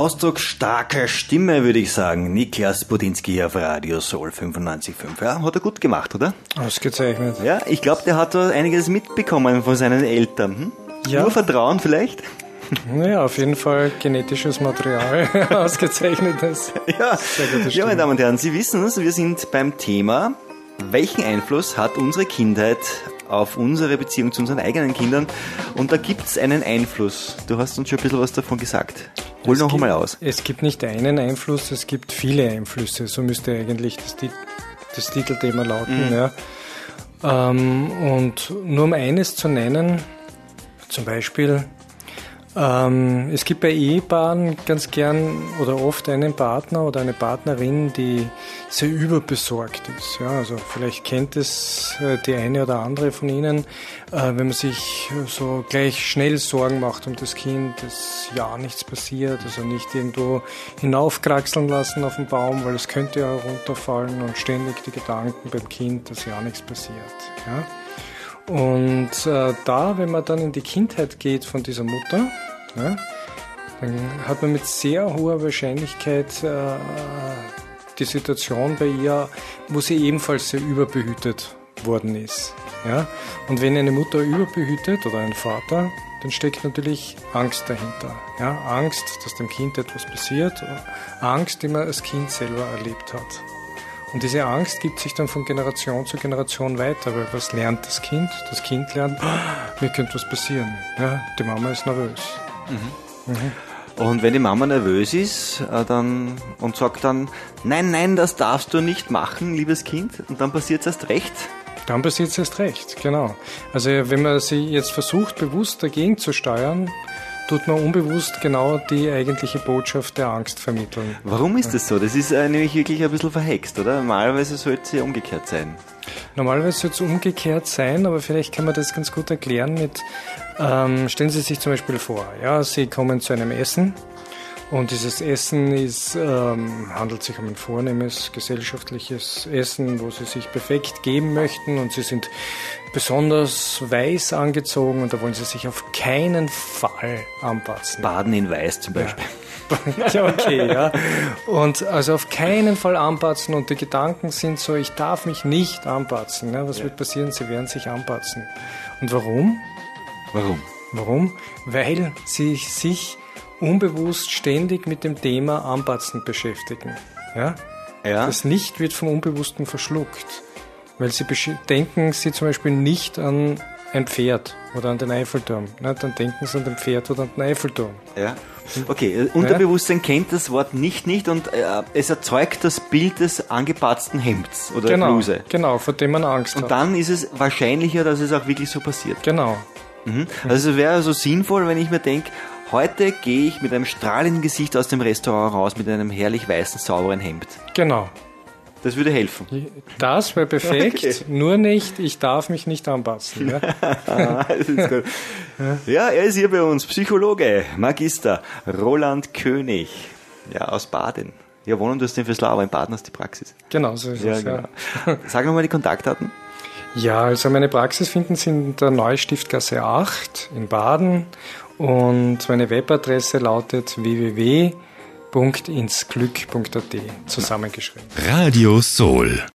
ausdrucksstarke Stimme, würde ich sagen. Niklas Budinski hier auf Radio Soul 95.5. Ja, hat er gut gemacht, oder? Ausgezeichnet. Ja, ich glaube, der hat da einiges mitbekommen von seinen Eltern. Ja. Nur Vertrauen vielleicht? Naja, auf jeden Fall genetisches Material, ausgezeichnetes. Ja. Ja, meine Damen und Herren, Sie wissen es, wir sind beim Thema, welchen Einfluss hat unsere Kindheit auf unsere Beziehung zu unseren eigenen Kindern? Und da gibt es einen Einfluss. Du hast uns schon ein bisschen was davon gesagt. Hol noch einmal aus. Es gibt nicht einen Einfluss, es gibt viele Einflüsse. So müsste eigentlich das Titelthema lauten. Ja. Und nur um eines zu nennen, zum Beispiel, es gibt bei Ehepaaren ganz gern oder oft einen Partner oder eine Partnerin, die sehr überbesorgt ist. Ja, also vielleicht kennt es die eine oder andere von Ihnen, wenn man sich so gleich schnell Sorgen macht um das Kind, dass ja nichts passiert, also nicht irgendwo hinaufkraxeln lassen auf den Baum, weil es könnte ja runterfallen und ständig die Gedanken beim Kind, dass ja nichts passiert. Ja. Und wenn man dann in die Kindheit geht von dieser Mutter, ja, dann hat man mit sehr hoher Wahrscheinlichkeit die Situation bei ihr, wo sie ebenfalls sehr überbehütet worden ist. Ja. Und wenn eine Mutter überbehütet oder ein Vater, dann steckt natürlich Angst dahinter. Ja. Angst, dass dem Kind etwas passiert, Angst, die man als Kind selber erlebt hat. Und diese Angst gibt sich dann von Generation zu Generation weiter, weil was lernt das Kind? Das Kind lernt, mir könnte was passieren. Ja, die Mama ist nervös. Und wenn die Mama nervös ist und sagt dann, nein, das darfst du nicht machen, liebes Kind, und dann passiert es erst recht? Dann passiert es erst recht, genau. Also wenn man sie jetzt versucht, bewusst dagegen zu steuern, tut man unbewusst genau die eigentliche Botschaft der Angst vermitteln. Warum ist das so? Das ist nämlich wirklich ein bisschen verhext, oder? Normalerweise sollte es ja umgekehrt sein. Normalerweise sollte es umgekehrt sein, aber vielleicht kann man das ganz gut erklären mit, stellen Sie sich zum Beispiel vor, ja, Sie kommen zu einem Essen und dieses Essen handelt sich um ein vornehmes gesellschaftliches Essen, wo Sie sich perfekt geben möchten und Sie sind besonders weiß angezogen und da wollen Sie sich auf keinen Fall anpassen. Baden in Weiß zum Beispiel. Ja, okay, ja. Und also auf keinen Fall anpassen und die Gedanken sind so, ich darf mich nicht anpassen. Ja, was wird passieren? Sie werden sich anpassen. Und warum? Warum? Weil Sie sich unbewusst ständig mit dem Thema Anpassen beschäftigen. Ja? Ja. Das Nicht wird vom Unbewussten verschluckt. Weil denken Sie zum Beispiel nicht an ein Pferd oder an den Eiffelturm. Na, dann denken Sie an den Pferd oder an den Eiffelturm. Ja. Okay, Unterbewusstsein kennt das Wort nicht und es erzeugt das Bild des angepatzten Hemds oder Bluse. Genau, vor dem man Angst hat. Und dann ist es wahrscheinlicher, dass es auch wirklich so passiert. Genau. Also es wäre so sinnvoll, wenn ich mir denke, heute gehe ich mit einem strahlenden Gesicht aus dem Restaurant raus mit einem herrlich weißen, sauberen Hemd. Genau. Das würde helfen. Das wäre perfekt, okay. Nur nicht, ich darf mich nicht anpassen. Ja? Das ist gut. Ja, er ist hier bei uns, Psychologe, Magister Roland König, ja, aus Baden. Ja, wohnen tust du in Veslau, aber in Baden hast du die Praxis. Genau, so ist es. Genau. Sag nochmal die Kontaktdaten. Ja, also meine Praxis finden Sie in der Neustiftgasse 8 in Baden und meine Webadresse lautet www.insglück.at zusammengeschrieben. Radio Soul.